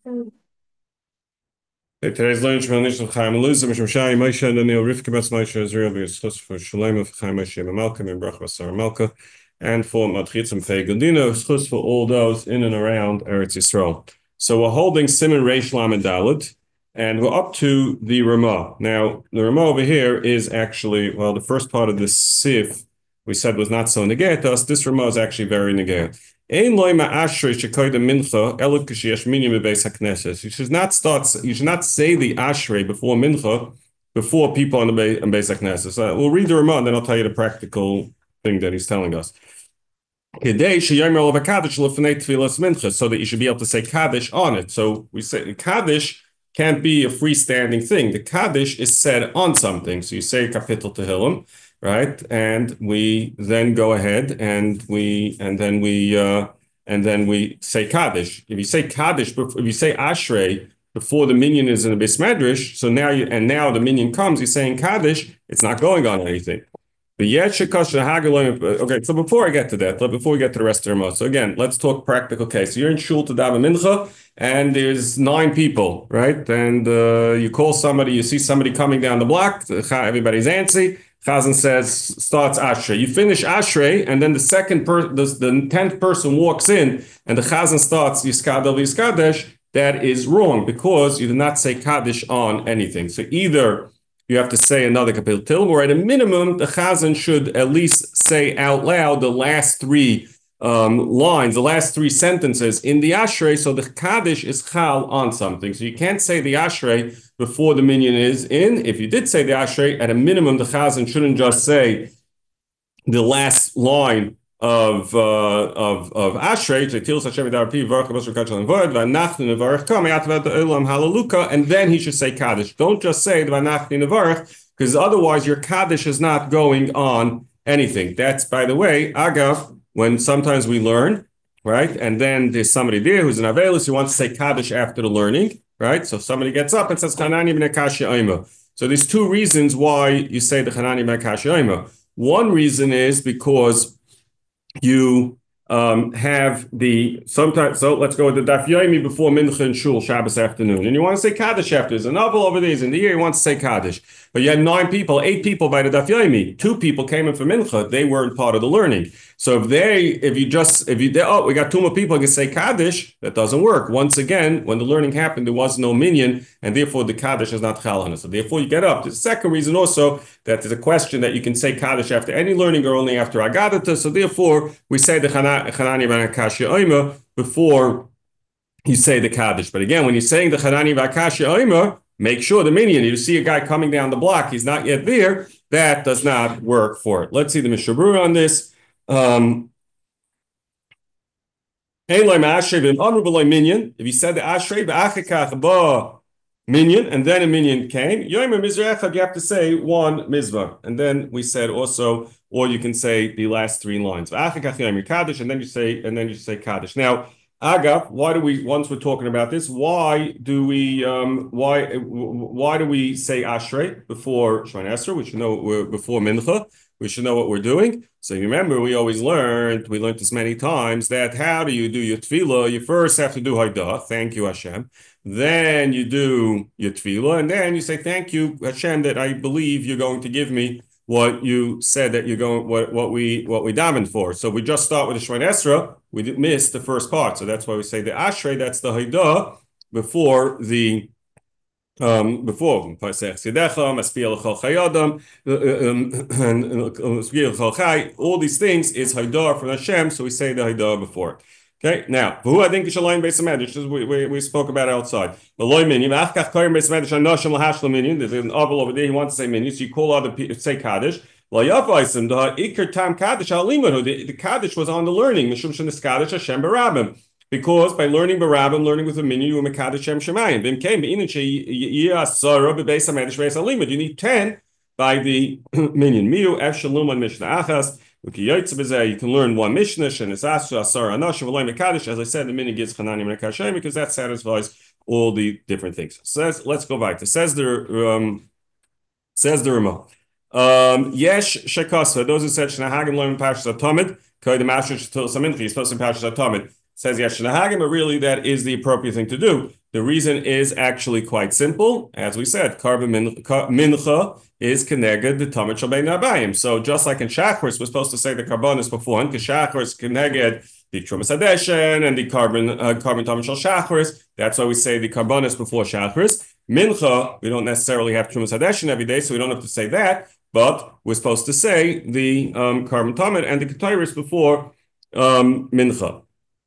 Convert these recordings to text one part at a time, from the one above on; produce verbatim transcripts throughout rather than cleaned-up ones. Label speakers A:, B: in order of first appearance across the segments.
A: Today's lunch from Nishal Chaim Eluzah, Mishum Shai, Moshe, and Daniel Rivka, Bas Moshe, Israel, B'Yischus for Shalom of Chaim Moshe, Malka, and Brach Basar Malka, and for Matchitzim Fegundino, Schus for all those in and around Eretz Yisrael. So we're holding Simon Reish Lamed Dalet, and we're up to the Ramah. Now, the Ramah over here is actually, well, the first part of this Sif we said was not so negate us. This Ramah is actually very negate. You should not start. You should not say the Ashrei before Mincha before people on the Beis HaKnesses. So we'll read the Ramah and then I'll tell you the practical thing that he's telling us. So that you should be able to say Kaddish on it. So we say Kaddish can't be a freestanding thing. The Kaddish is said on something. So you say Kapitel Tehillim, right? And we then go ahead and we and then we uh, and then we say Kaddish. If you say Kaddish, if you say Ashrei before the minyan is in the Beis Medrash, so now you and now the minyan comes, you're saying Kaddish, it's not going on anything. But yet, okay, so before I get to that, before we get to the rest of the Ramah, so again, let's talk practical case. So you're in shul to daven mincha, and there's nine people, right? And uh, you call somebody, you see somebody coming down the block, everybody's antsy. Chazan says, starts Ashrei. You finish Ashrei, and then the second person, the, the tenth person walks in, and the Chazan starts Yiskadel Yiskadesh. That is wrong, because you did not say Kaddish on anything. So either you have to say another Kapitel Tehillim, or at a minimum, the Chazan should at least say out loud the last three um, lines, the last three sentences in the Ashrei, so the Kaddish is Chal on something. So you can't say the Ashrei before the minyan is in. If you did say the Ashrei, at a minimum, the Chazan shouldn't just say the last line of uh, of of Ashrei, and then he should say Kaddish. Don't just say because otherwise your Kaddish is not going on anything. That's, by the way, Agav, when sometimes we learn, right? And then there's somebody there who's an Avelis who wants to say Kaddish after the learning, right? So somebody gets up and says Chanani ben Akashi Oima. So there's two reasons why you say the Chanani ben Akashi Oima. One reason is because you um, have the sometimes. So let's go with the Daf Yomi before Mincha and Shul Shabbos afternoon, and you want to say Kaddish after. There's a novel over there. In the year, you want to say Kaddish, but you had nine people, eight people by the Daf Yomi. Two people came in for Mincha. They weren't part of the learning. So if they, if you just, if you, they, oh, we got two more people who can say Kaddish, that doesn't work. Once again, when the learning happened, there was no minyan, and therefore the Kaddish is not Chal on it. So therefore you get up. The second reason also that there's a question that you can say Kaddish after any learning or only after Agadata. So therefore we say the Chanani ben Akashi Oima before you say the Kaddish. But again, when you're saying the Chanani ben Akashi Oima, make sure the minyan, you see a guy coming down the block, he's not yet there, that does not work for it. Let's see the Mishnah Berurah on this. Um, if you said the Ashrei ba'achikach ba minyan, and then a minyan came, you have to say one mizvah. And then we said also, or you can say the last three lines. Kaddish, and then you say, and then you say Kaddish. Now, Agav, why do we, once we're talking about this, why do we, um, why, why do we say Ashrei before Shemona Esrei? We should know before Mincha. We should know what we're doing. So you remember, we always learned, we learned this many times, that how do you do your tefillah? You first have to do Haidah, thank you Hashem. Then you do your tefillah, and then you say, thank you Hashem that I believe you're going to give me what you said that you're going, what, what we what we davened for. So we just start with the Shemona Esrei, we missed the first part. So that's why we say the Ashrei, that's the Haidah before the Um, before all these things is Haidar from Hashem, so we say the Haidar before. Okay, now who I think is Shalayim Beis Medrash, we, we we spoke about it outside. There's an oval over there. He wants to say minion, so you call other people, say Kaddish. The Kaddish was on the learning. Because by learning barabim, learning with a minyan, you were mekadosh Shem Shemayim. Then came you need ten by the minyan. Miu efshalum on Mishnah Achas. You can learn one Mishnah and it's asur asar anashim v'loy mekadosh. As I said, the minyan gives chanani mekashem because that satisfies all the different things. Says, let's go back. It says the um, says the Ramah. Um, Yesh shekasa. Those who said shnahagim learn parshas Tamid. You're supposed to be Parshas Tamid. says Yesh Nahagim, but really that is the appropriate thing to do. The reason is actually quite simple. As we said, Karban Mincha is Keneged the Tamid Shel Bein Abayim. So just like in Shachris, we're supposed to say the Karbanis beforehand, because Shachris Keneged the Trumas Hadeshen and the Karban uh, Karban Tamid Shel Shachris. That's why we say the Karbanis before Shachris. Mincha, we don't necessarily have Trumas Hadeshen every day, so we don't have to say that. But we're supposed to say the um, Karban Tamid and the Ketairis before um, Mincha.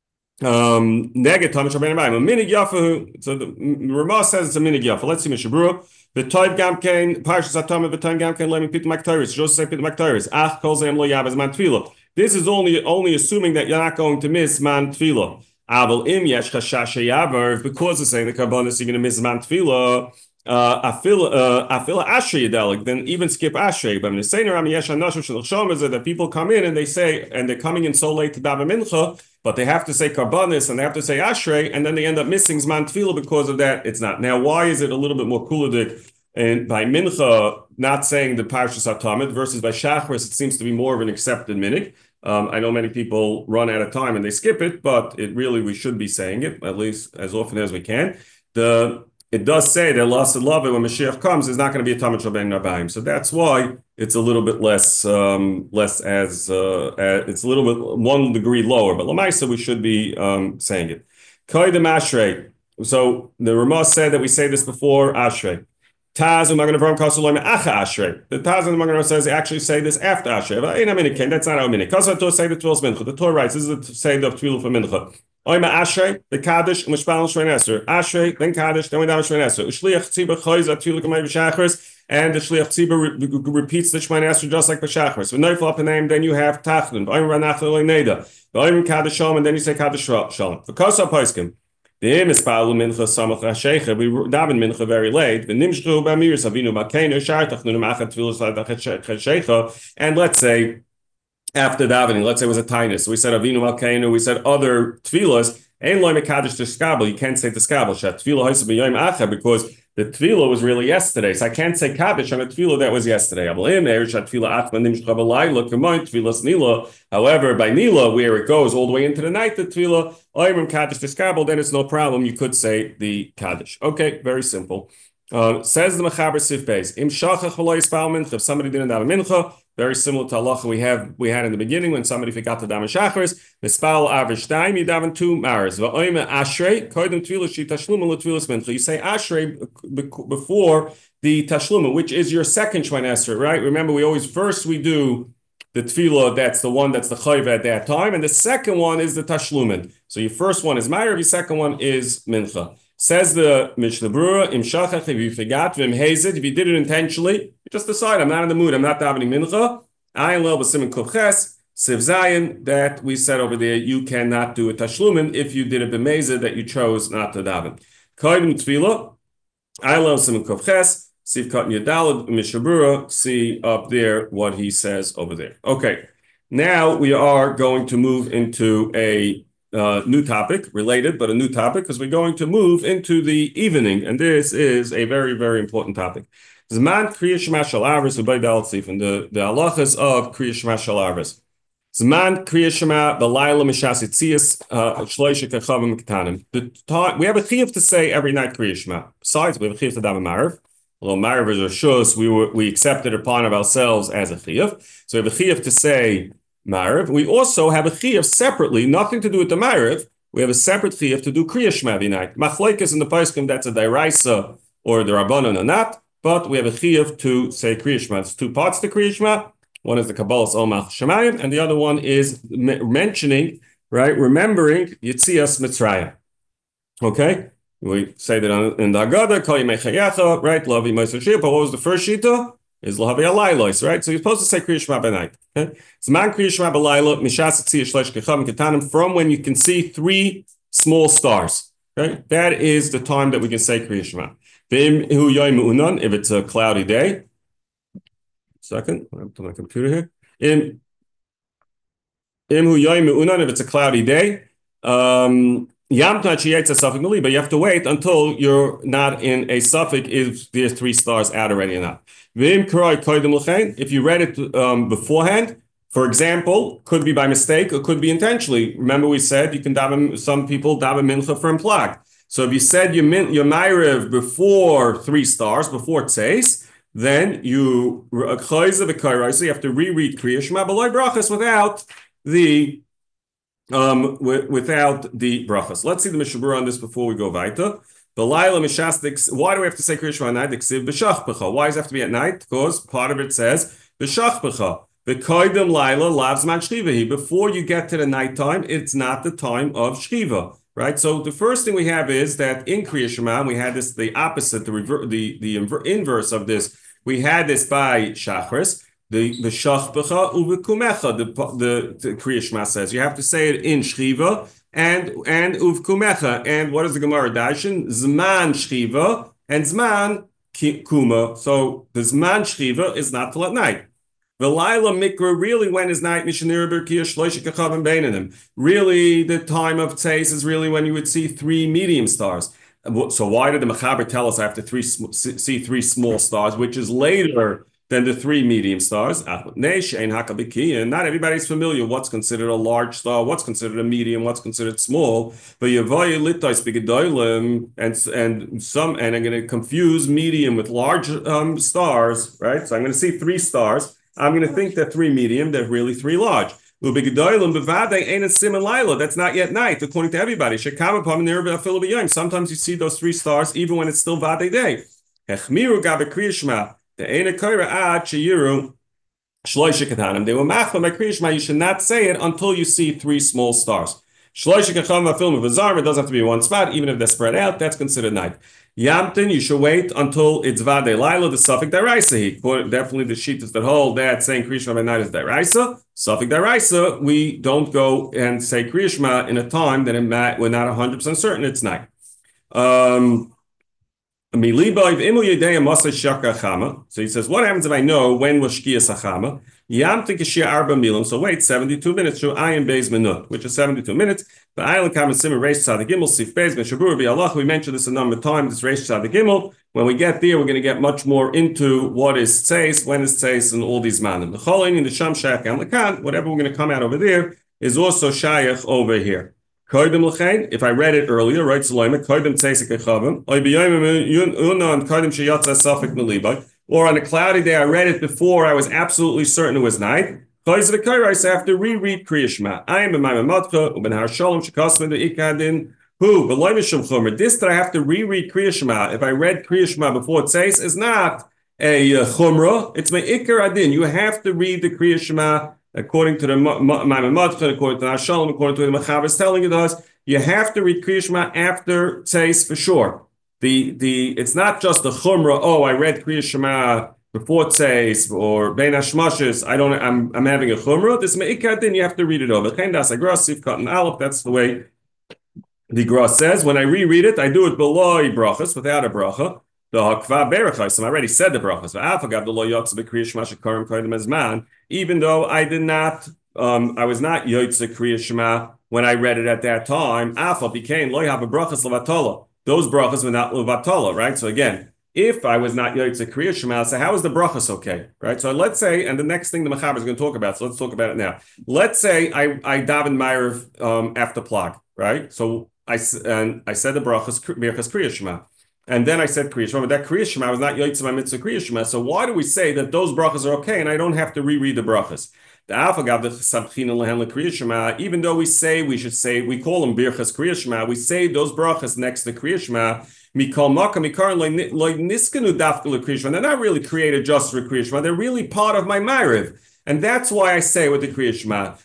A: Um, Neged Tamid Shel Bein Abayim. A minig yafa. So the Ramah says it's a minig yafa. Let's see Mishabura. The Toiv Gamkein Parshas Atamid. The Toiv Gamkein Lemi Pit Maktaris. Just say Pit Maktaris. Ach Kol Zem Lo Yav as Man Tefillah. This is only only assuming that you're not going to miss Man Tefillah. Aval Im Yesh Chashash Yaver. Because it's saying the Karbanis you're going to miss Man Tefillah. Uh, Afil uh, Afil Ashrei Yedalik. Then even skip Ashrei. But in the same Ram Yesh Hanashim Shel Shom is that people come in and they say and they're coming in so late to daven Mincha. But they have to say Karbanis and they have to say Ashrei, and then they end up missing Zman Tefillah because of that. It's not. Now, why is it a little bit more kuladik and by Mincha not saying the Parshas Atamid versus by Shachris, it seems to be more of an accepted minig. Um, I know many people run out of time and they skip it, but it really, we should be saying it, at least as often as we can. The It does say that Lasad Lava, when Mashiach comes, is not going to be a Tamid Shel Bein Abayim. So that's why it's a little bit less, um, less as, uh, uh, it's a little bit one degree lower. But Lamaisa, we should be um, saying it. Koydem Ashrei. So the Ramah said that we say this before Ashrei. Taz u'magen Avram Kasuloim Acha Ashrei. The Taz and the Magen says they actually say this after Ashrei. But ain't a minute, that's not our minute. Kasato say the Tefillah Mincha. The Torah writes this is the say the Tefillah for Mincha. Oima Ashrei, the Kaddish, Mishpal Shrein Esser. Ashrei, then Kaddish, then we down Shrein Esser. Ushliach Tzibah Choyz Atfilah Kamei B'Shachris, and the Shliach Tzibah re- repeats the Shrein Esser just like B'Shachris. When Neufel up a name, then you have Tachlin. Oima Ranach Le'Neda. Oima Kaddish Shalom, and then you say Kaddish Shalom. For Kosa Poiskim. The aim is Palu Mincha Samach Hashecha. We daven Mincha very late. The Nimshchu Bamir Savinu Bakenu Shartach Nunum Achat Tfilos Hashecha. And let's say after davening, let's say it was a tinus. So we said Avinu Malkeinu. We said other tefillas. Ein loy mekadosh to skabel. You can't say to skabel. Shat tefillah ha'isa b'yom acha because the tefillah was really yesterday. So I can't say kaddish on a tefillah that was yesterday. However, by nila, where it goes all the way into the night, the tefillah oimrim kaddish to skabel, then it's no problem. You could say the kaddish. Okay, very simple. Uh, says the Mechaber Sif Beis. Im shachach v'lo yispal mincha. If somebody didn't have a mincha, very similar to halacha we have we had in the beginning when somebody forgot to daven shachris. Mispal avish daim daven two maris. Va'oime ashrei koydem tefillah shi tashluma l'tefillas mincha. You say ashrei before the tashluma, which is your second shwein esrei, right? Remember, we always first we do the tefillah. That's the one that's the chayv at that time, and the second one is the tashlumin. So your first one is ma'ariv, your second one is mincha. Says the Mishnah Berurah, im shachach, if you forgot, v'im hazed, if you did it intentionally, you just decide, I'm not in the mood, I'm not davening mincha. Ayin lel b'simin kufches, siv zayin, that we said over there, you cannot do a tashlumin if you did it b'mezid that you chose not to daven. Koydim tefillah, ayin lel b'simin kufches, siv kat yadalad, Mishnah Berurah, see up there what he says over there. Okay, now we are going to move into a Uh, new topic, related, but a new topic, because we're going to move into the evening, and this is a very, very important topic. Zman Kriya Shema Shel Arvis Ubay Dal Tzif, and the, the halachas of Kriya Shema Shel Arvis. Zman Kriya Shema B'Layla Mishas Yitzias Shloisha Kechavim Ketanim. The time we have a chiyuv to say every night Kriya Shema. Besides, we have a chiyuv to daven Marav. Although Marav is a shus, we were we accepted upon of ourselves as a chiyuv. So we have a chiyuv to say Marav. We also have a chiyuv separately, nothing to do with the Marav. We have a separate chiyuv to do Kriya Shema every night. Machlekes in the Poskim, that's a Dairaisa or the Rabbanon or not, but we have a chiyuv to say Kriya Shema. It's two parts to Kriya Shema. One is the Kabbalas Omach Shemayim, and the other one is mentioning, right, remembering Yitzias Mitzrayim. Okay? We say that in the Haggadah, Kol Yimei Chayecha, right, Lavi Moshe Shir, but what was the first shita? Is Lahavi Alaylos, right? So you're supposed to say Kriya Shema by night. Okay? Zman Kriya Shema B'Layla, Mishas Tziyah Shlesh Kechavim Ketanim, from when you can see three small stars. Okay? That is the time that we can say Kriya Shema. V'im hu yoyim u'unan, if it's a cloudy day. Second, I'm to my computer here. Im Im hu yoyim u'unan, if it's a cloudy day. Um, Yam but you have to wait until you're not in a suffix if there's three stars out already or not. If you read it um, beforehand, For example, could be by mistake or could be intentionally. Remember we said you can daven, some people daven mincha from plug. So if you said your min, your ma'ariv before three stars, before tzeis, then you so you have to reread Kriya Shema b'loy brachas without the um without the brachas. Let's see the Mishabura on this before we go weiter. The Laila Mishastik. Why do we have to say Kriya Shema at night? Why does it have to be at night? Because part of it says b'shachpecha. The koydem Laila lavs man shchiva. Before you get to the nighttime, it's not the time of shchiva, right? So the first thing we have is that in Kriya Shema, we had this the opposite, the rever- the the inverse of this. We had this by Shachris, the the Shachbecha uvekumecha. The the, the Kriya Shema says you have to say it in Shchiva and and uvkumecha. And what is the Gemara Daishin? Zman Shchiva and Zman Kuma. So the Zman Shchiva is not till at night. The Laila Mikra, really, when is night? Really, the time of Tzeis is really when you would see three medium stars. So why did the Mechaber tell us I have to three, see three small stars, which is later than the three medium stars? Not everybody's familiar what's considered a large star, what's considered a medium, what's considered small. But and and some and I'm going to confuse medium with large um, stars, right? So I'm going to see three stars. I'm going to think they're three medium. They're really three large. That's not yet night, according to everybody. Sometimes you see those three stars even when it's still Vade day. They were machma by Kriyishma. You should not say it until you see three small stars. It doesn't have to be one spot, even if they're spread out. That's considered night. Yamtin, you should wait until it's Vade Laila, the Suffolk Daraisa. Definitely the sheetahs that hold that saying Kriyishma by night is Daraisa. Suffolk Daraisa, we don't go and say Kriyishma in a time that we're not one hundred percent certain it's night. Um, so he says, what happens if I know when was Shkiyas Achama? So wait, seventy-two minutes to Ayin Beis Minut, which is seventy-two minutes. The Ayin Kam and Simmer Reish Tzad Gimel Sif Beis Meshabur B'Alach. We mentioned this a number of times. This Reish Tzad Gimel. When we get there, we're going to get much more into what is Tzeis, when is Tzeis, and all these manim. The Cholin in the Sham Shayach and Lakan, whatever we're going to come out over there, is also Shayach over here. If I read it earlier, right? Or on a cloudy day, I read it before I was absolutely certain it was night. I have to reread Kriya Shema. I am in my Mamatcha, Uben Har Shalom, Shekasman, the Ikadin. Who? This that I have to reread Kriya Shema. If I read Kriya Shema before it says, is not a uh, chumrah. It's my Ikar Adin. You have to read the Kriya Shema according to the Maimon Madcha, according to Hashalom, according to the Mechaber is telling it us. You have to read Kriya Shema after Tzeis for sure. The the it's not just the chumrah. Oh, I read Kriya Shema before Tzeis or Bein Hashmashes. I don't. I'm I'm having a chumrah. This meikad din you have to read it over. Chen das agras sif kat and aleph. That's the way the Gras says. When I reread it, I do it below brachas without a bracha. The hakva berachos. I already said the brachas. Even though I did not, um, I was not yotze Kriya Shema when I read it at that time. Afa became lo have a brachas levatola. Those brachas were not levatola, right? So again, if I was not yotze Kriya Shema, so how is the brachas okay, right? So let's say, and the next thing the Mechaber is going to talk about, so let's talk about it now. Let's say I I daven Ma'ariv um, after plag, right? So I and I said the brachas birchas Kriya Shema. And then I said Kriya Shema, but that Kriya Shema was not Yotzei my mitzvah Kriya Shema. So why do we say that those brachas are okay and I don't have to reread the brachas? The Afagav the Sabchina lehen Kriya Shema. Even though we say we should say we call them birchas Kriya Shema, we say those brachas next to Kriya Shema. Mikol Maka Mikar loy niskanu dafka Kriya Shema. They're not really created just for Kriya Shema. They're really part of my Ma'ariv. And that's why I say with the Kriya Shema.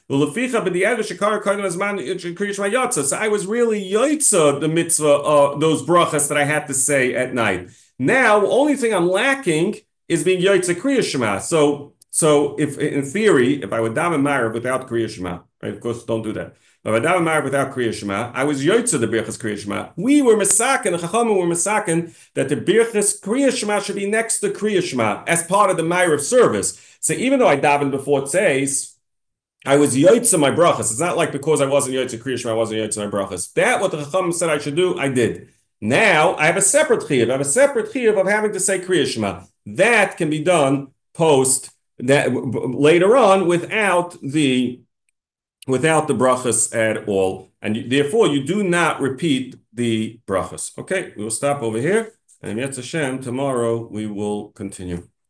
A: So I was really yoitza the mitzvah, uh, those brachas that I had to say at night. Now, the only thing I'm lacking is being yoitza Kriya Shema. So, so if in theory, if I would daven Ma'ariv without Kriya Shema, right? Of course, don't do that. But if I daven Ma'ariv without Kriya Shema, I was yoitza the birchas Kriya Shema. We were mesaken, the Chachamim were mesaken that the birchas Kriya Shema should be next to Kriya Shema as part of the Ma'ariv service. So even though I davened before Tzeis, I was yoitza my brachas. It's not like because I wasn't yoitza Kriya Shema, I wasn't yoitza my brachas. That what the Chacham said I should do, I did. Now I have a separate chiyuv. I have a separate chiyuv of having to say Kriya Shema. That can be done post that later on without the without the brachas at all. And you, therefore, you do not repeat the brachas. Okay, we will stop over here. And Yetz Hashem, tomorrow we will continue.